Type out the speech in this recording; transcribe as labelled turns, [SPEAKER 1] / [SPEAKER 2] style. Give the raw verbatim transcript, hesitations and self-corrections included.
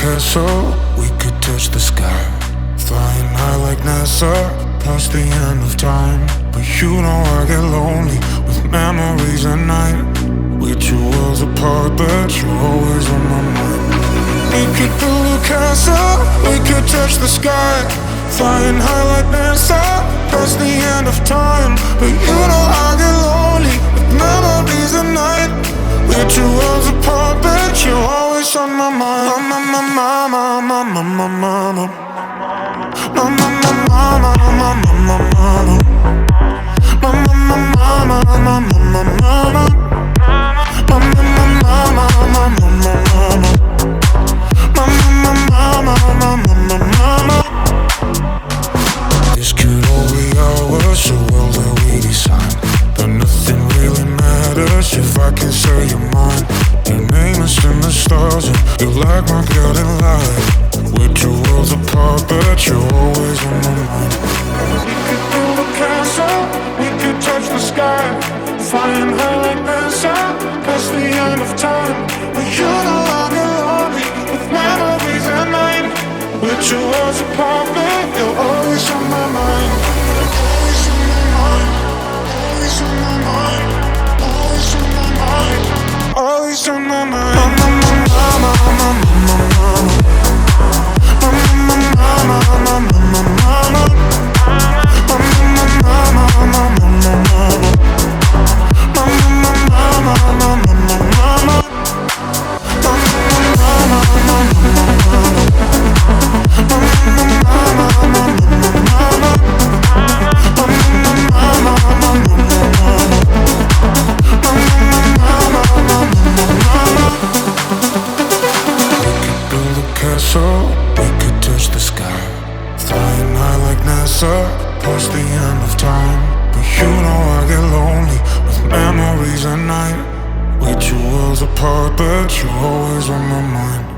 [SPEAKER 1] castle, we could touch the sky. Flying high like NASA, past the end of time. But you know I get lonely with memories at night. We're two worlds apart, but you're always on my mind. We could build a castle, we could touch the sky. Flying high like NASA, past the end of time. But you know I get lonely with memories at night. We're two worlds apart, but you're always on my mind. Mama, mama, mama, mama, mama. Mama, mama, mama, mama, mama. Mama, mama, mama, mama, mama. Mama, mama, mama, mama, mama. Mama, mama, mama, mama, mama. This could all be ours, a world that we design. But nothing really matters if I can say you're mine. Your name is in the stars and you're like my guiding light. We're two worlds apart, but you're always on my mind. We could build a castle, we could touch the sky. Flying high like NASA, past the end of time. But you know I get lonely with memories at night. We're two worlds apart, but you're always on my mind. Always on my mind. Always on my mind. Always on my mind. Always on my mind. Mama, mama, mama, mama, mama. Mama, mama, mama, mama, mama. Mama, mama, mama, mama, mama. Mama, mama, mama, mama, mama. We could touch the sky. Flying high like NASA, past the end of time. But you know I get lonely with memories at night. We're two worlds apart, but you're always on my mind.